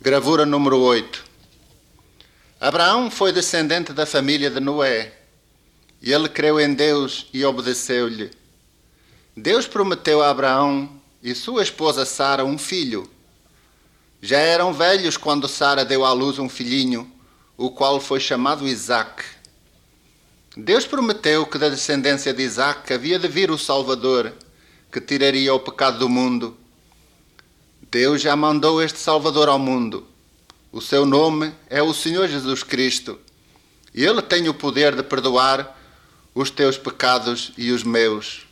Gravura número 8. Abraão foi descendente da família de Noé. Ele creu em Deus e obedeceu-lhe. Deus prometeu a Abraão e sua esposa Sara um filho. Já eram velhos quando Sara deu à luz um filhinho, o qual foi chamado Isaque. Deus prometeu que da descendência de Isaque havia de vir o Salvador, que tiraria o pecado do mundo. Deus já mandou este Salvador ao mundo. O seu nome é o Senhor Jesus Cristo. Ele tem o poder de perdoar os teus pecados e os meus.